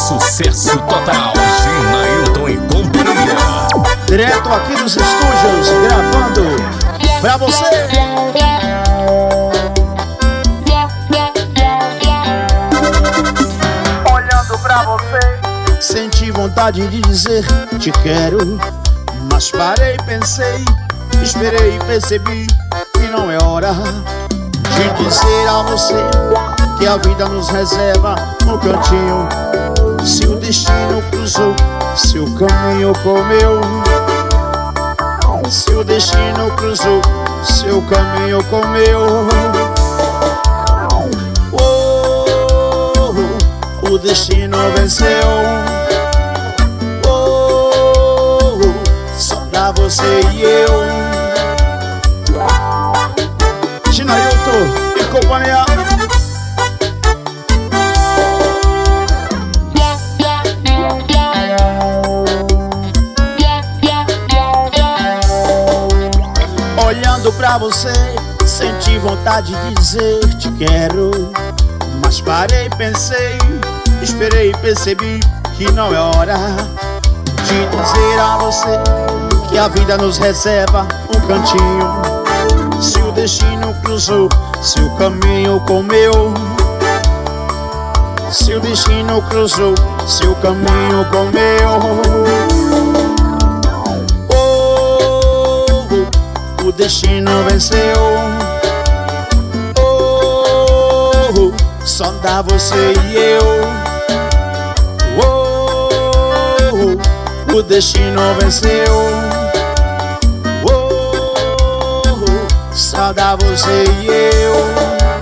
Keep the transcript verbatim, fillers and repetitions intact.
sucesso total. Ginailton e companhia. Direto aqui dos estúdios, gravando pra você. Olhando pra você, senti vontade de dizer te quero, mas parei, pensei, esperei e percebi que não é hora de dizer a você que a vida nos reserva um cantinho. Se o destino cruzou seu caminho com o meu, se o destino cruzou seu caminho com o meu, oh, o destino venceu. Oh, só pra você e eu. Ginailton e companhia. Olhando pra você, senti vontade de dizer te quero, mas parei, pensei, esperei e percebi que não é hora de dizer a você que a vida nos reserva um cantinho. Se o destino cruzou seu caminho com o meu, se o destino cruzou seu caminho com o meu, o destino venceu. Oh, só dá você e eu. Oh, o destino venceu. Oh, só dá você e eu.